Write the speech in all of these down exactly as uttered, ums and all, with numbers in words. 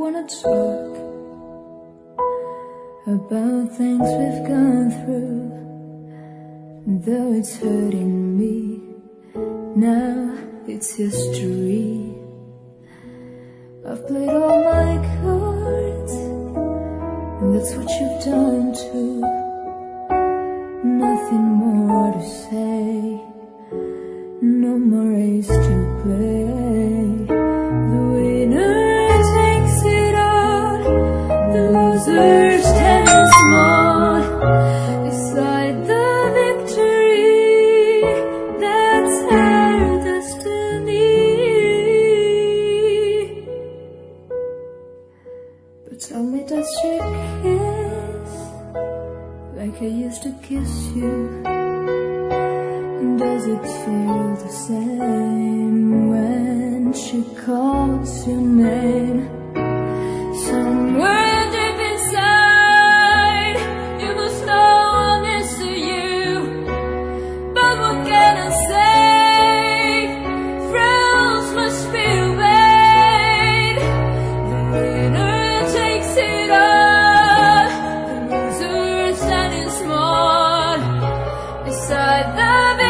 wanna talk about things we've gone through. Though it's hurting me, now it's history. I've played all my cards, and that's what you've done too. Nothing more to say, no more race to play. The winner takes it all, the loser stands small beside the victory. That's our destiny. But tell me, does she kiss like I used to kiss you? Does it feel the same when she calls your name? Somewhere deep inside, you must know I miss you. But what can I say? Thrills must be obeyed. The winner takes it all, the loser standing small beside the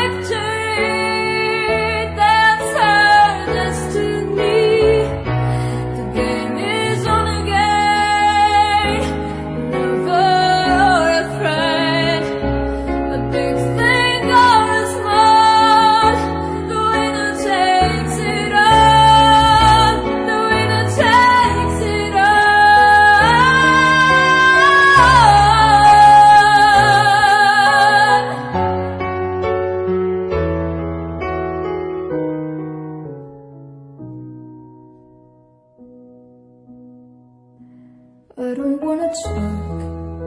I don't wanna talk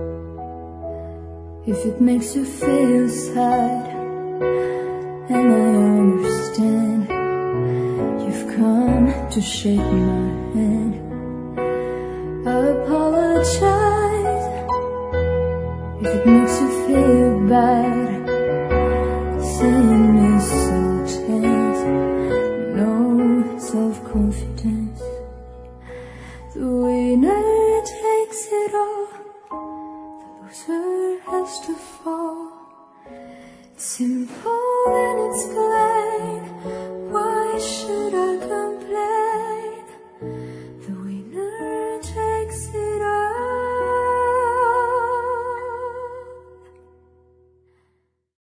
if it makes you feel sad, and I understand you've come to shake my hand. I apologize if it makes you feel bad, seeing me so tense, no self-confidence. The winner takes it all, the loser has to fall. It's simple and it's plain, why should